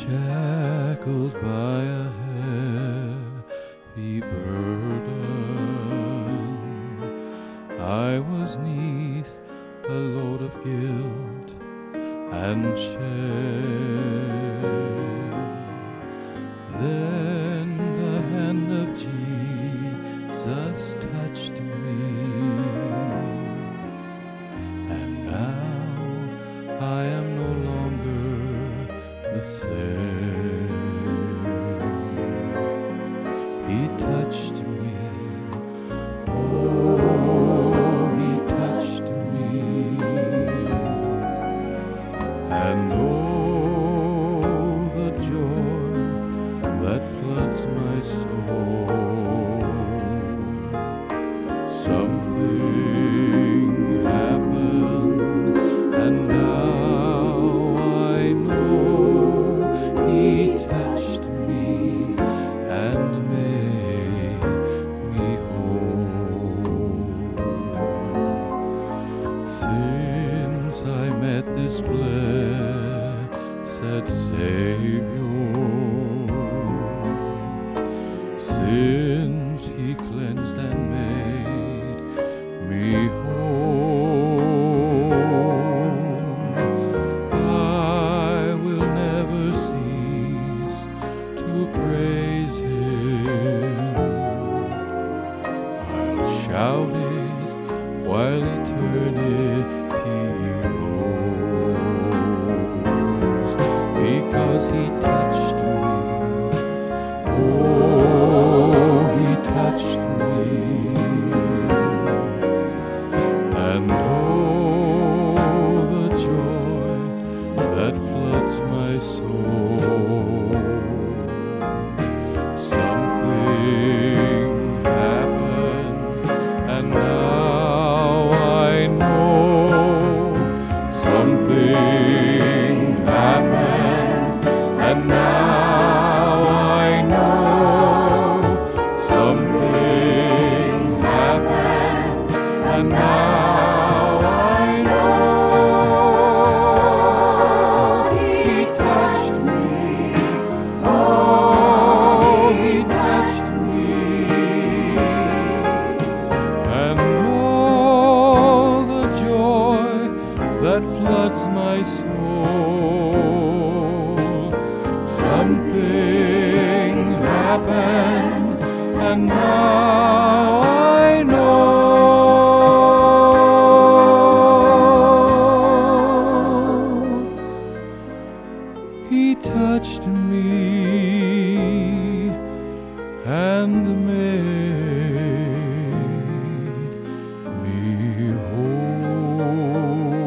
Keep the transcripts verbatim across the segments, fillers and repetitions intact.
shackled by a heavy burden. I was 'neath a load of guilt and shame. Then the hand of Jesus touched me, and now I am no longer the same. He touched me, oh, he touched me, and oh, the joy that floods my soul. Something happened, and now I know he touched me and made me whole. Since I met this blessed Savior, since he cleansed and made me whole, I will never cease to praise him. I'll shout it while eternity rolls, because he touched me. Oh, he touched me, and oh, the joy that floods my soul. Something happened, and now I know. Something happened, and now I know. Something happened, and now I know. He touched me, oh, he touched me, and oh, the joy that floods my soul. Something happened, and now I know. He touched me and made me whole.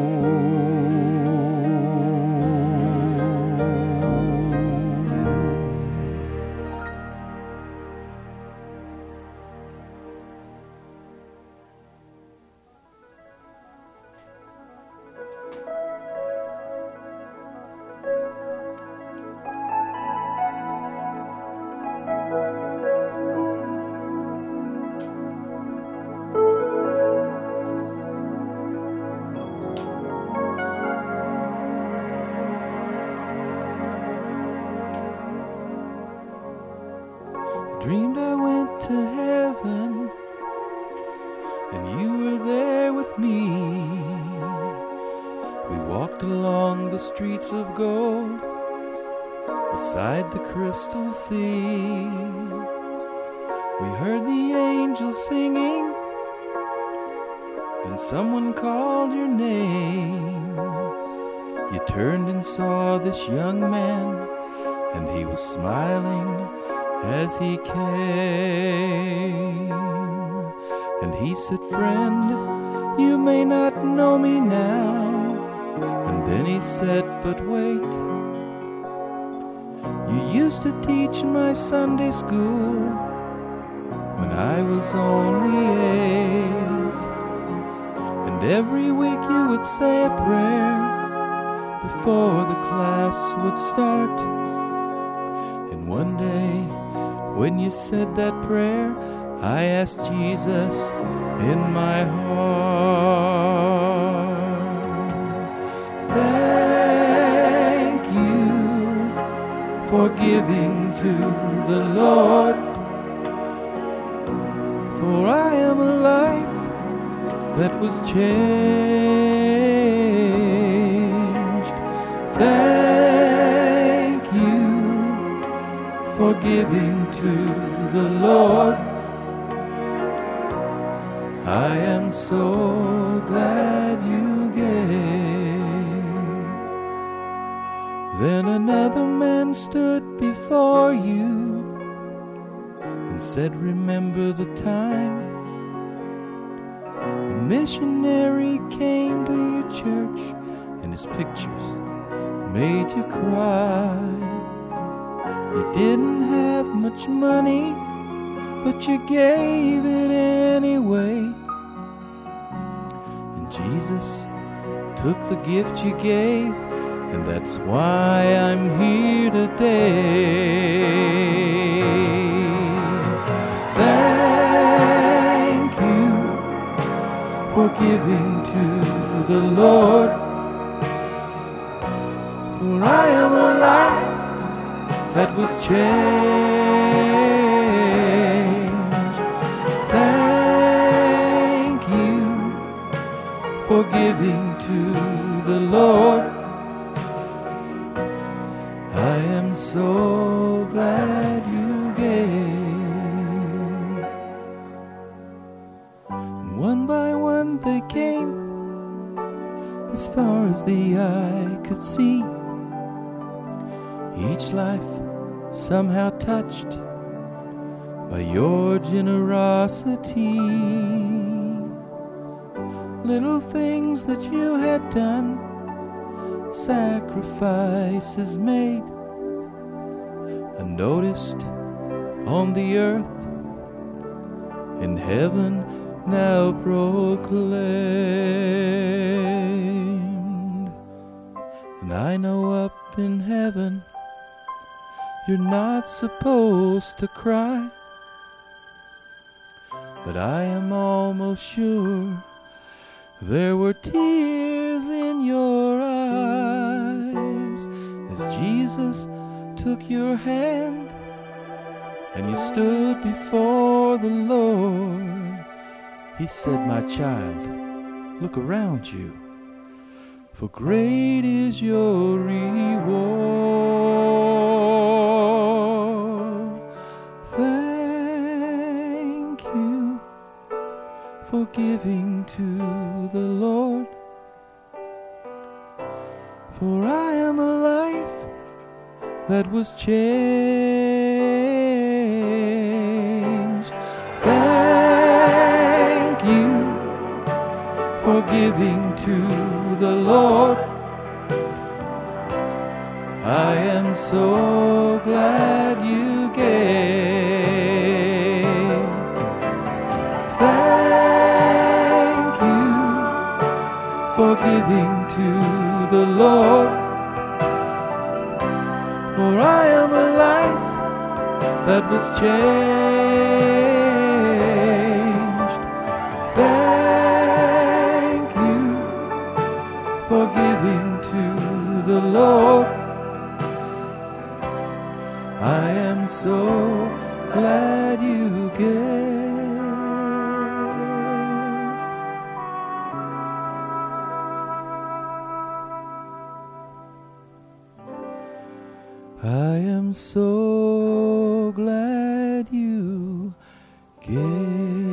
Dreamed I went to heaven, and you were there with me. We walked along the streets of gold, beside the crystal sea. We heard the angels singing, and someone called your name. You turned and saw this young man, and he was smiling as he came. And he said, "Friend, you may not know me now." And then he said, "But wait, you used to teach my Sunday school when I was only eight. And every week you would say a prayer before the class would start. And one day, when you said that prayer, I asked Jesus in my heart. Thank you for giving to the Lord. For I am a life that was changed. Thank you for giving to the Lord. I am so glad you gave. Then another man stood before you and said, remember the time a missionary came to your church and his pictures made you cry. You didn't have much money, but you gave it anyway. And Jesus took the gift you gave, and that's why I'm here today. Thank you for giving to the Lord. For I am a life that was changed. Thank you for giving to the Lord. I am so glad you gave. One by one they came, as far as the eye could see. Each life somehow touched by your generosity. Little things that you had done, sacrifices made, unnoticed on the earth, in heaven now proclaimed. And I know up in heaven you're not supposed to cry, but I am almost sure there were tears in your eyes as Jesus took your hand and you stood before the Lord. He said, my child, look around you, for great is your reward. Thank you for giving to the Lord. For I am a life that was changed. Thank you for giving to the Lord. I am so glad you gave. Thank you for giving to the Lord. For I am a life that was changed. Thank you for giving to the Lord. I am so glad you gave. I am so glad you gave.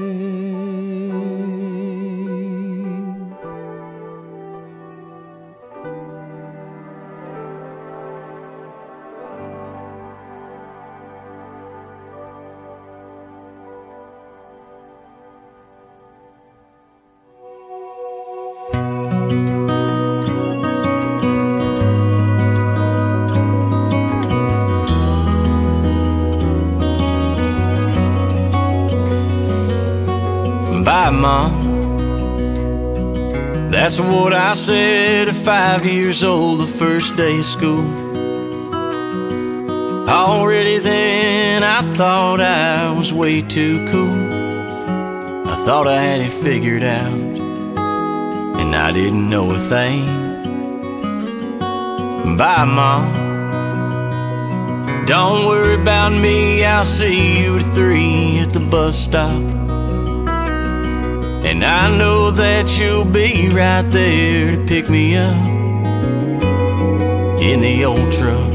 Bye, Mom. That's what I said at five years old, the first day of school. Already then I thought I was way too cool. I thought I had it figured out, and I didn't know a thing. Bye, Mom. Don't worry about me, I'll see you at three at the bus stop. And I know that you'll be right there to pick me up in the old truck.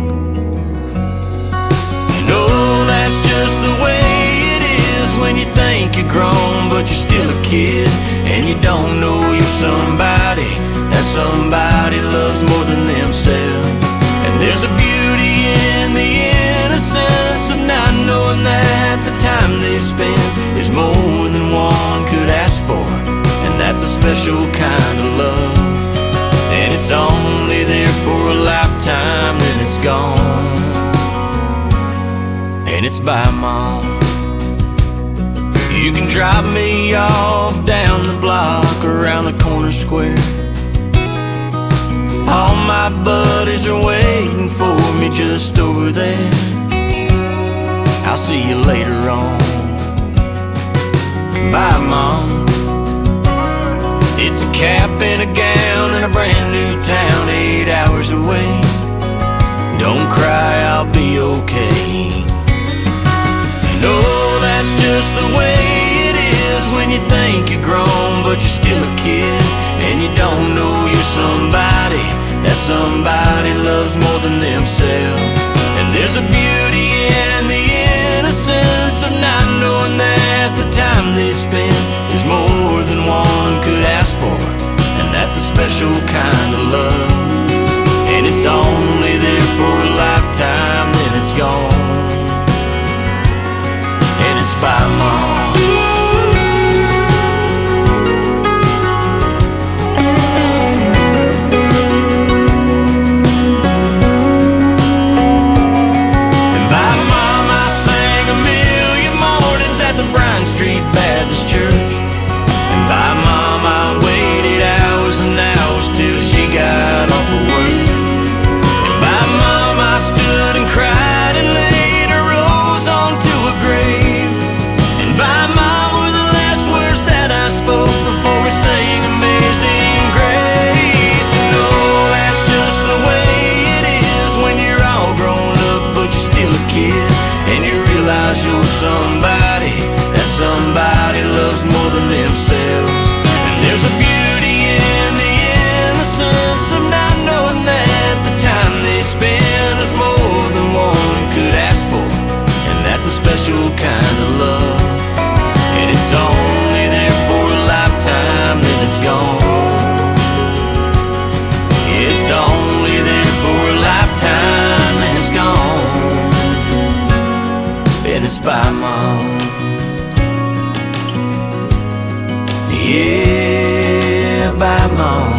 And oh, that's just the way it is when you think you're grown, but you're still a kid. And you don't know you're somebody that somebody loves more than themselves. And there's a beauty in the innocence of not knowing that the time they spend is more than one could ask for. And that's a special kind of love. And it's only there for a lifetime, then it's gone. And it's bye, Mom. You can drop me off down the block around the corner square. All my buddies are waiting for me just over there. I'll see you later on. Bye, Mom. It's a cap and a gown in a brand new town eight hours away. Don't cry, I'll be okay. And oh, that's just the way it is when you think you're grown, but you're still a kid. And you don't know you're somebody that somebody loves more than themselves. And there's a beauty in the innocence of not knowing that the time they spend is more than one could ask for. And that's a special kind of love. And it's only there for a lifetime, then it's gone. And it's bye, Mom. Street Baptist Church. And by Mom, I waited hours and hours till she got off of work. And by Mom, I stood and cried and laid a rose onto a grave. And by Mom were the last words that I spoke before we sang Amazing Grace. And oh, that's just the way it is when you're all grown up, but you're still a kid. And you realize you're somebody that somebody loves more than themselves. And there's a beauty in the innocence of not knowing that the time they spend is more than one could ask for. And that's a special kind of love. And it's only there for a lifetime, then it's gone. It's only there for a lifetime, then it's gone. And it's bye, Mom. Yeah, bye, Mom.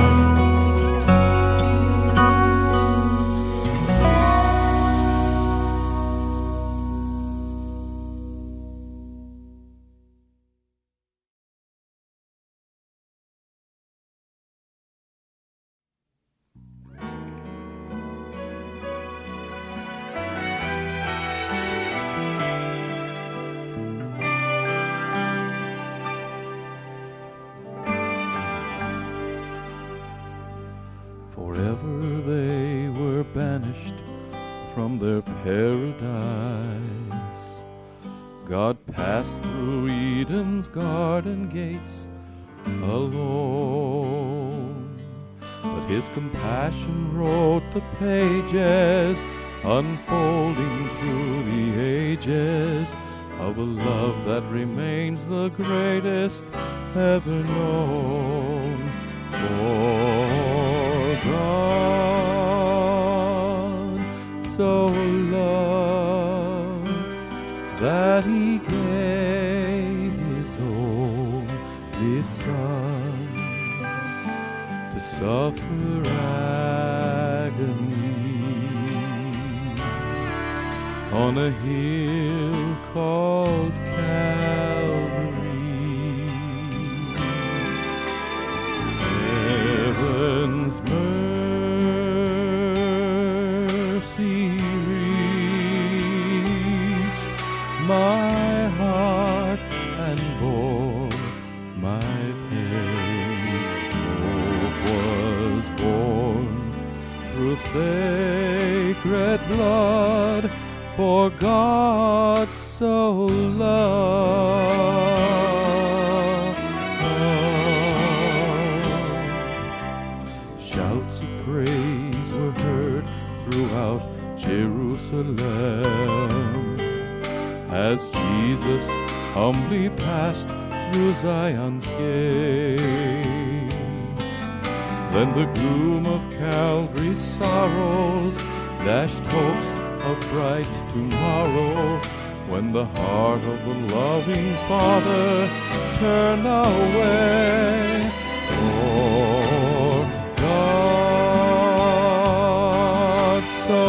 Forever they were banished from their paradise. God passed through Eden's garden gates alone. But his compassion wrote the pages, unfolding through the ages, of a love that remains the greatest ever known. For God so loved that he gave his only Son to suffer agony on a hill called Calvary. Heaven's mercy reached my heart and bore my pain. Hope was born through sacred blood for God so loved. Shouts of praise were heard throughout Jerusalem as Jesus humbly passed through Zion's gates. Then the gloom of Calvary's sorrows dashed hopes of bright tomorrow, when the heart of the loving Father turned away. For God so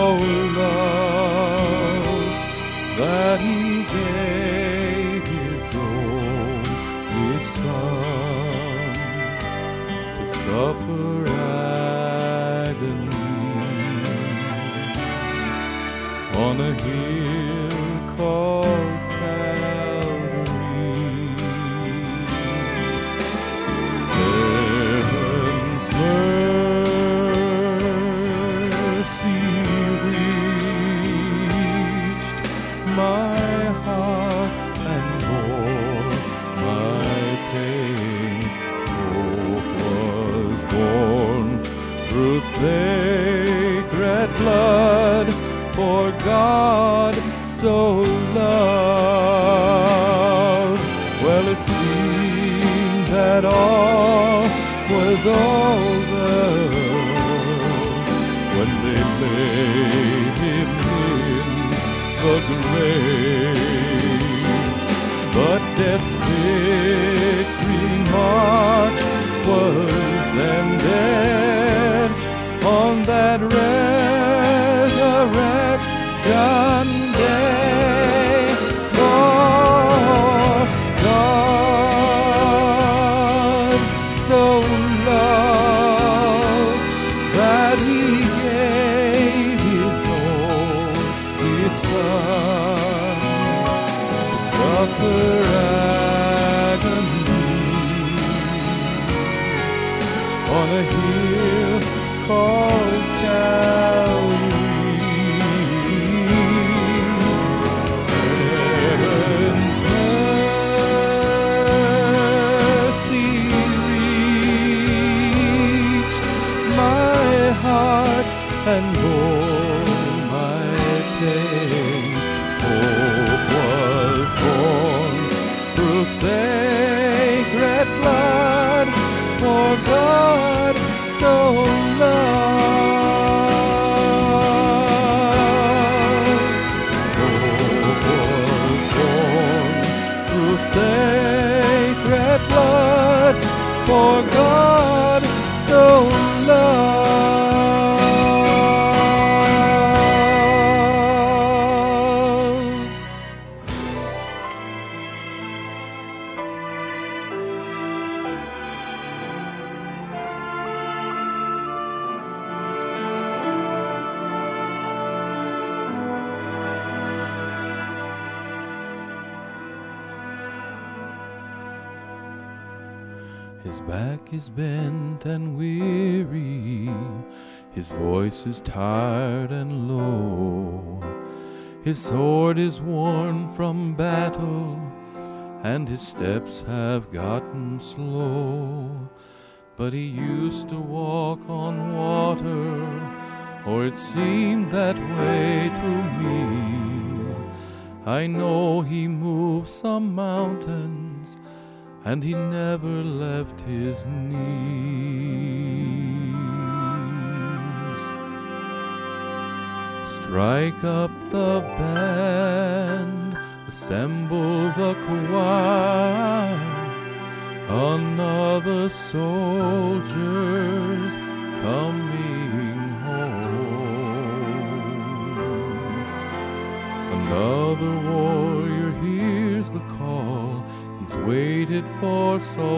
loved that He gave His only Son to suffer agony on a hill called Calvary. Heaven's mercy reached my heart and bore my pain. Hope was born through sacred blood, for God so loved. Well, it seemed that all was over when they laid Him in the grave. But death's victory march was ended on that resurrection day. For God so loved that He gave His only Son to suffer agony on a hill called Calvary. And bore my pain. Hope was born through sacred blood, for God so loved. Hope was born through sacred blood, for God so loved. His back is bent and weary, His voice is tired and low. His sword is worn from battle, and his steps have gotten slow. But he used to walk on water, or it seemed that way to me. I know he moved some mountains, and he never left his knees. Strike up the band, assemble the choir, another soldier's coming home. Another warrior hears the call he's waited for so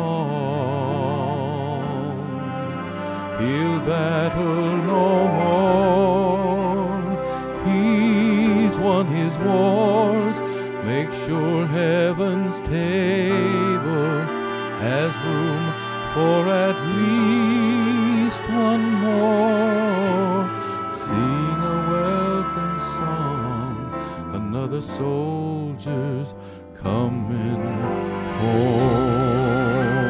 long. He'll battle no more, he's won his wars. Make sure heaven's table has room for at least one more. Sing a welcome song Another soldier's coming home.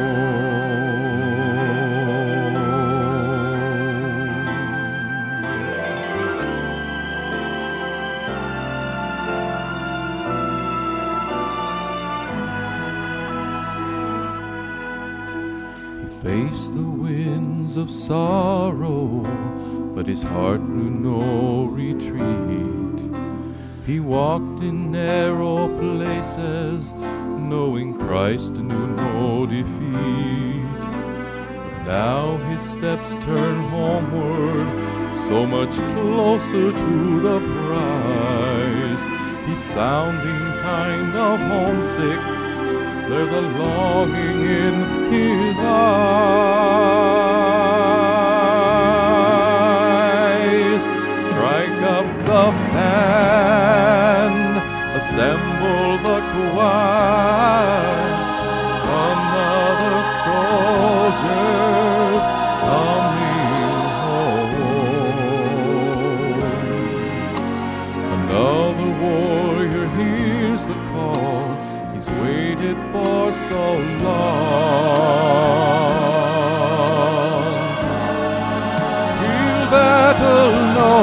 Faced the winds of sorrow, but his heart knew no retreat. He walked in narrow places, knowing Christ knew no defeat. Now his steps turn homeward, so much closer to the prize. He's sounding kind of homesick, there's a longing in his eyes. Strike up the band, assemble the choir. Another soldier's coming home. Another warrior hears the call he's waited for so long. He'll battle no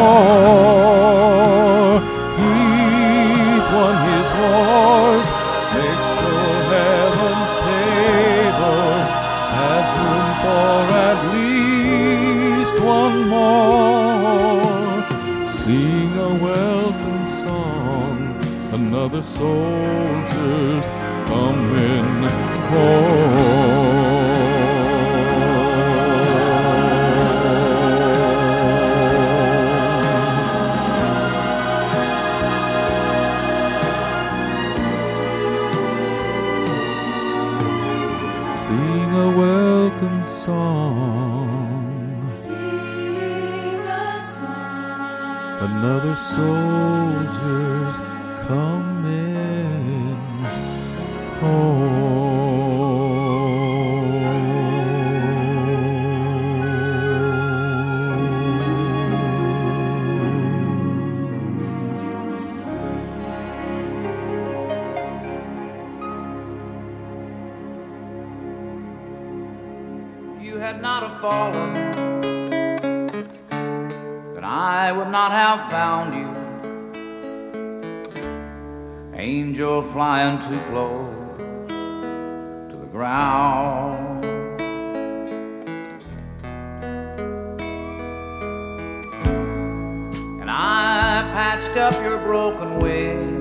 more. He's won his wars. Make sure heaven's table has room for at least one more. Sing a welcome song, another soldier's coming home. Sing a welcome song, Sing a song. Another soldier's coming home. If you had not have fallen, then I would not have found you. Angel flying too close to the ground. And I patched up your broken wing.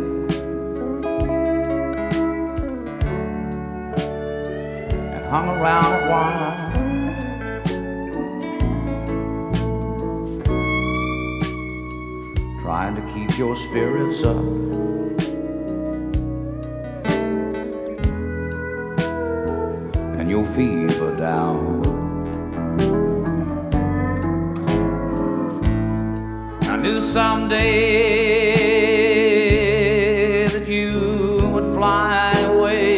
And hung around a while. Trying to keep your spirits up. And your fever down. I knew someday that you would fly away.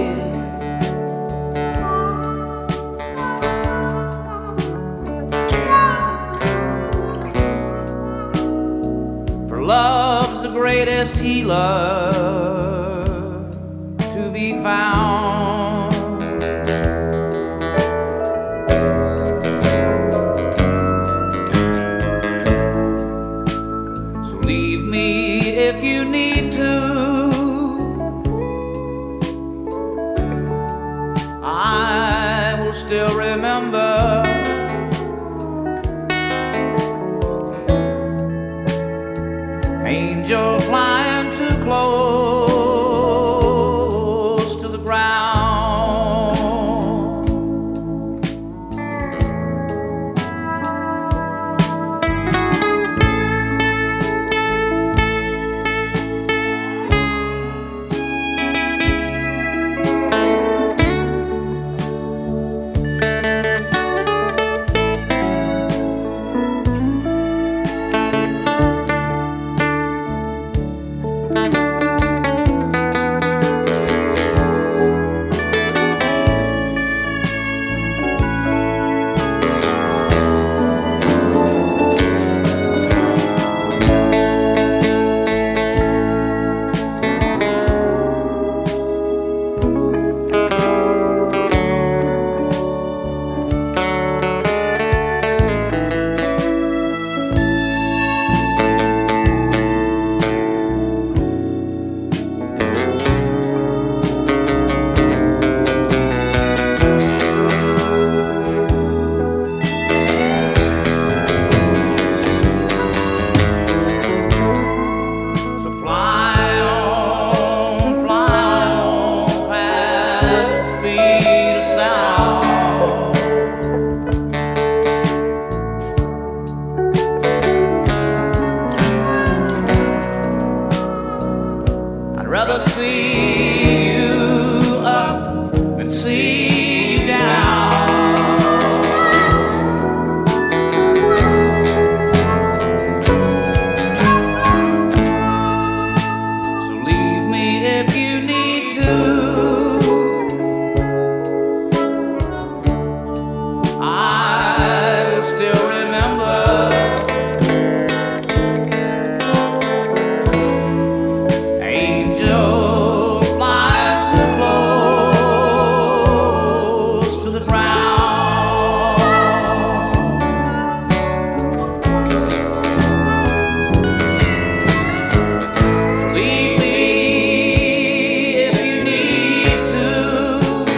For love's the greatest healer to be found. Leave me if you need to. I will still remember. Angel flying too close to the ground. twice the speed of sound. I'd rather see you up than see you down. So leave me if you need to. I still remember angel flying too close to the ground. So leave me if you need to.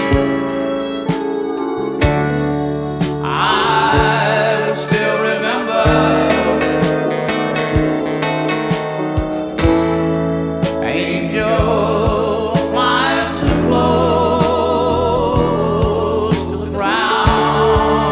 I still remember angel flying too close to the ground.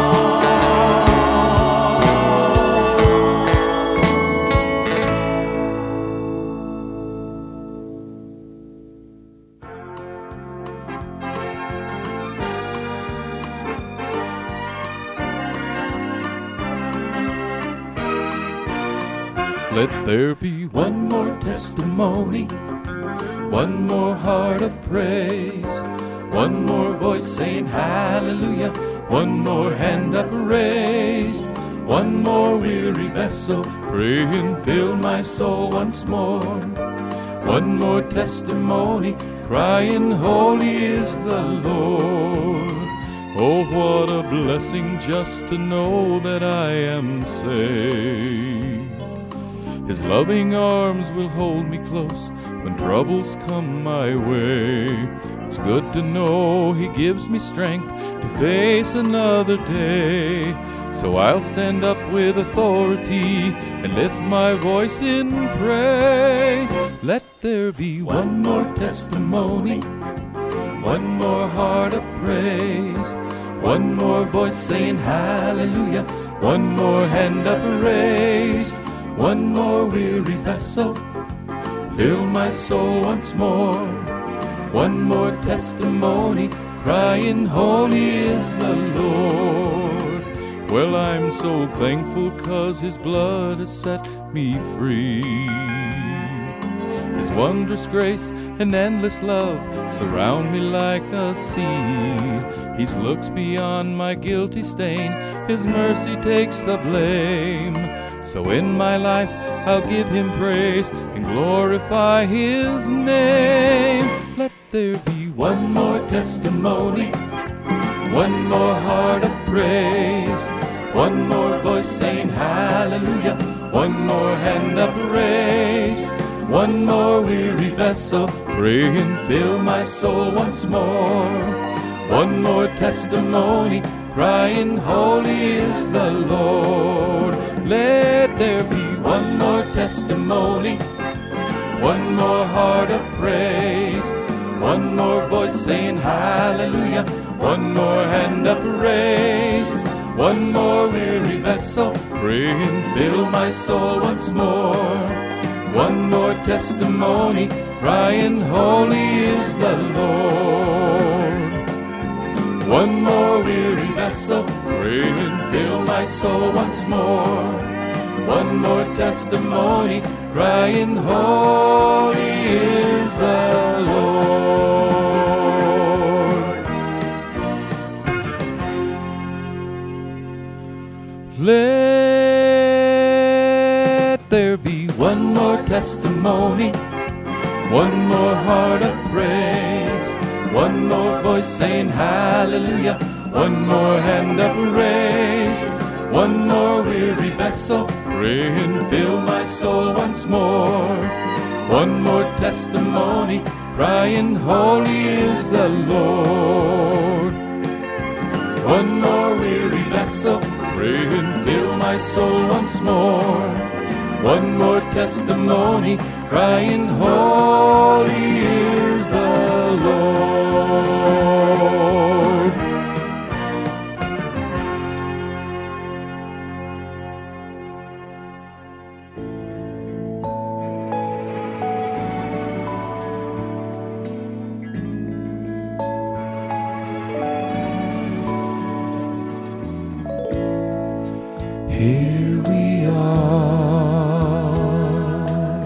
Let there be one more testimony, one more heart of praise, one more voice saying hallelujah, one more hand upraised, one more weary vessel praying, fill my soul once more. One more testimony, crying, holy is the Lord. Oh, what a blessing just to know that I am saved. His loving arms will hold me close when troubles come my way. It's good to know He gives me strength to face another day. So I'll stand up with authority and lift my voice in praise. Let there be one more testimony, one more heart of praise, one more voice saying hallelujah, one more hand upraised, one more weary vessel, fill my soul once more. One more testimony, crying, holy is the Lord. Well, I'm so thankful 'cause His blood has set me free. His wondrous grace and endless love surround me like a sea. His looks beyond my guilty stain, His mercy takes the blame. So in my life I'll give Him praise and glorify His name. Let there be one more testimony, one more heart of praise, one more voice saying hallelujah, one more hand upraised, one more weary vessel praying, fill my soul once more. One more testimony, crying, holy is the Lord. Let there be one more testimony, one more heart of praise, one more voice saying hallelujah, one more hand upraised, one more weary vessel praying, fill my soul once more. One more testimony, crying, holy is the Lord. One more weary vessel praying, fill my soul once more. One more testimony, crying, holy is the Lord. Let there be one more testimony, one more heart of praise, one more voice saying hallelujah, one more hand upraised, one more weary vessel praying, fill my soul once more. One more testimony, crying, holy is the Lord. One more weary vessel praying, fill my soul once more. One more testimony, crying, holy is the Lord. Here we are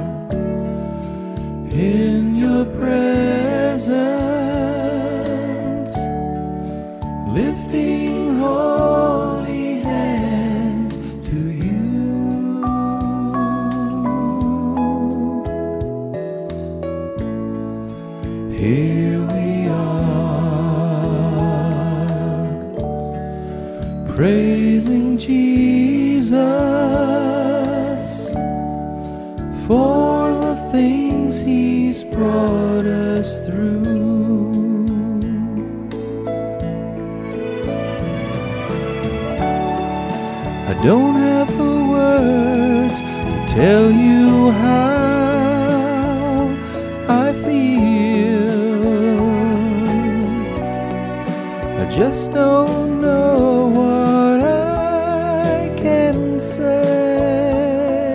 in your presence, lifting holy hands to you. Here we are, praising Jesus for the things He's brought us through. I don't have the words to tell you how I feel. I just don't know what I can say.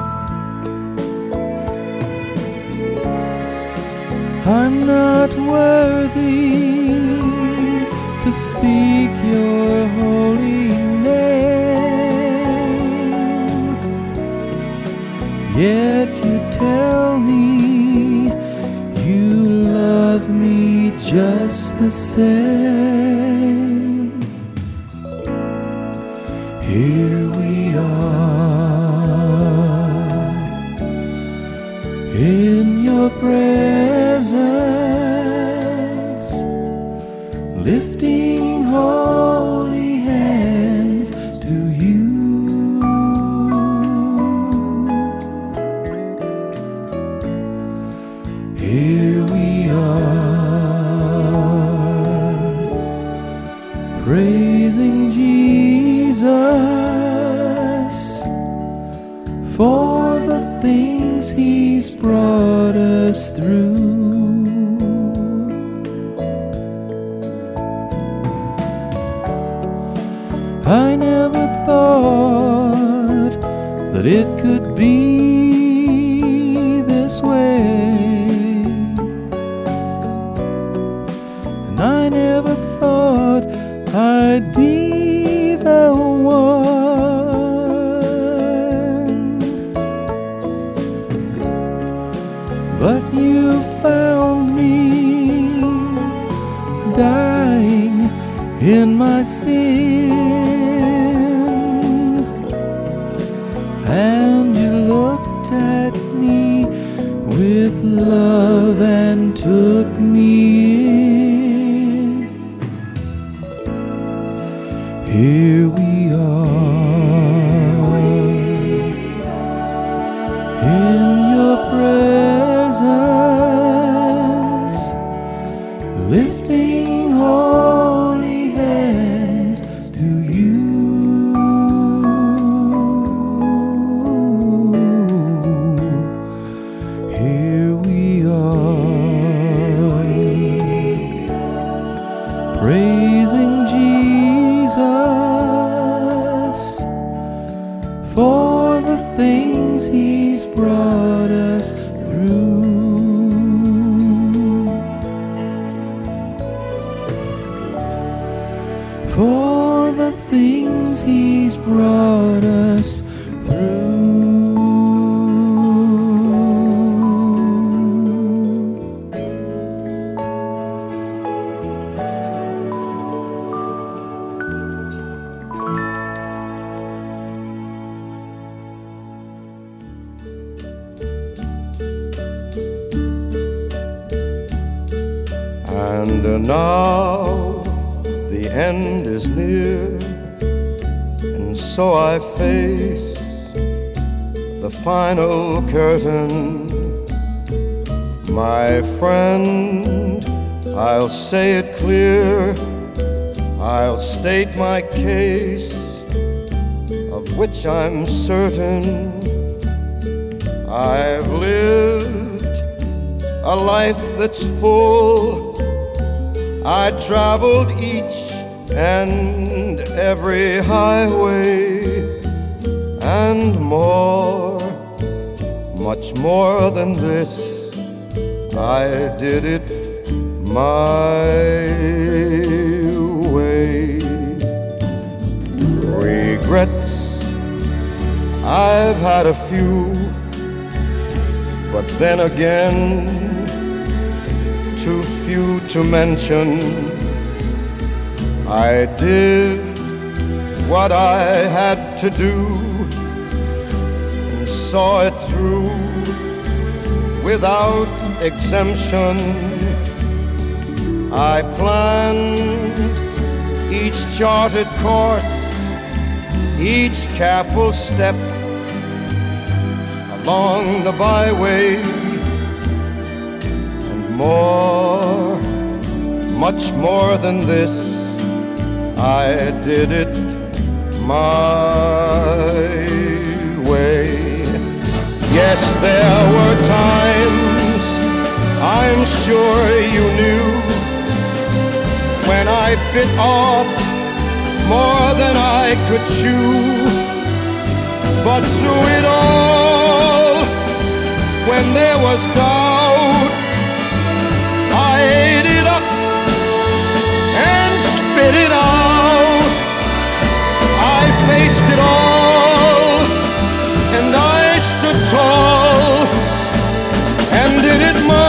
I'm not worthy to speak your holy name, yet you tell me you love me just the same. Here we are in your presence, lifting holy hands to you. Here we are, praising Jesus for the things He's brought us through. I never thought that it could be this way, and I never thought I'd be the one, but you found me dying in my sin, and you looked at me with love and took me in. Here we are in your presence, lifting holy hands to you. Here we are, praising Jesus for the things He's brought us through. For the things He's brought us through. And now the end is near, and so I face the final curtain. My friend, I'll say it clear, I'll state my case, of which I'm certain. I've lived a life that's full. I traveled each and every highway, and more, much more than this, I did it my way. Regrets I've had a few, but then again, too few to mention. I did what I had to do and saw it through without exemption. I planned each charted course, each careful step along the byway, and more, much more than this, I did it my way. Yes, there were times, I'm sure you knew, when I bit off more than I could chew. But through it all, when there was doubt, I ate it up and spit it out. I faced it all, and I stood tall and did it my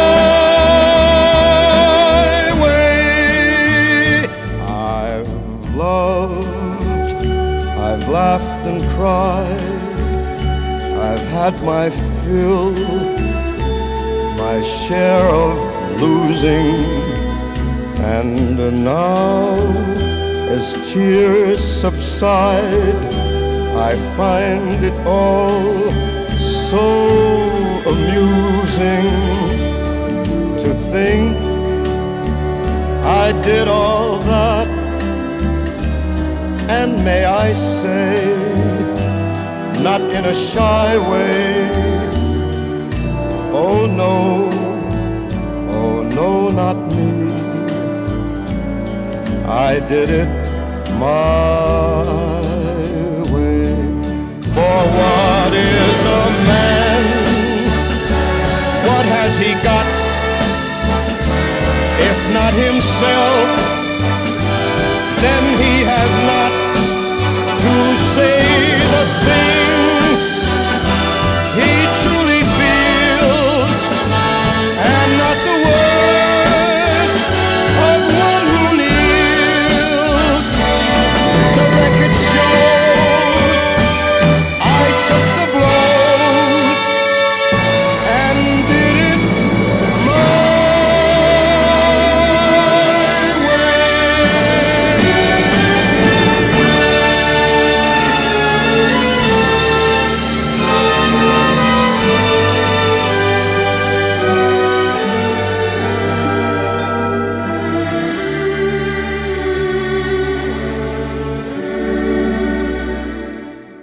way. I've loved, I've laughed and cried, I've had my fill, my share of losing, and now as tears subside, I find it all so amusing to think I did all that, and may I say, not in a shy way, oh no, oh no, not me. I did it my way. For what is a man? What has he got? If not himself, then he has not to say the things he truly feels, and not the words of one who kneels. The record shows I took the blows and did it my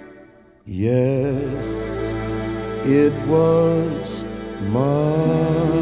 Yes, it was my